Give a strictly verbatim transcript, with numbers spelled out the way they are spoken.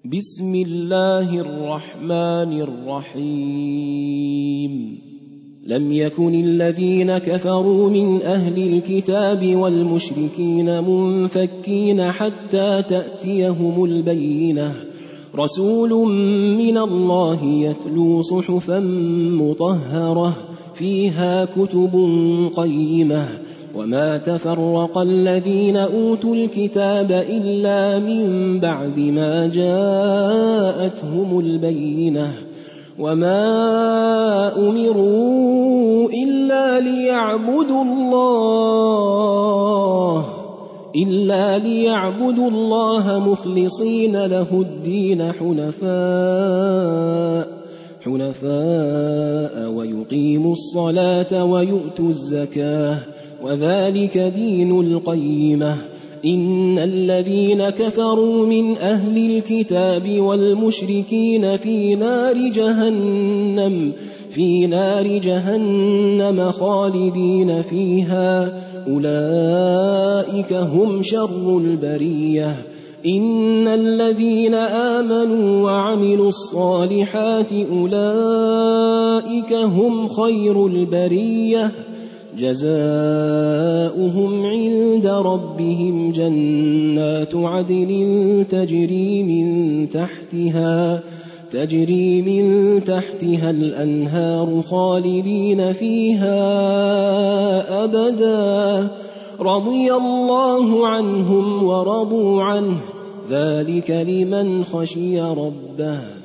بسم الله الرحمن الرحيم لم يكن الذين كفروا من أهل الكتاب والمشركين منفكين حتى تأتيهم البينة رسول من الله يتلو صحفا مطهرة فيها كتب قيمة وما تفرق الذين أوتوا الكتاب إلا من بعد ما جاءتهم البينة وما أمروا إلا ليعبدوا الله إلا ليعبدوا الله مخلصين له الدين حنفاء حنفاء ويقيموا الصلاة ويؤتوا الزكاة وذلك دين القيمة إن الذين كفروا من أهل الكتاب والمشركين في نار جهنم في نار جهنم خالدين فيها أولئك هم شر البرية إن الذين آمنوا وعملوا الصالحات أولئك هم خير البرية جزاؤهم عند ربهم جنات عدن تجري من تحتها تجري من تحتها الأنهار خالدين فيها أبدا رضي الله عنهم ورضوا عنه ذلك لمن خشي ربه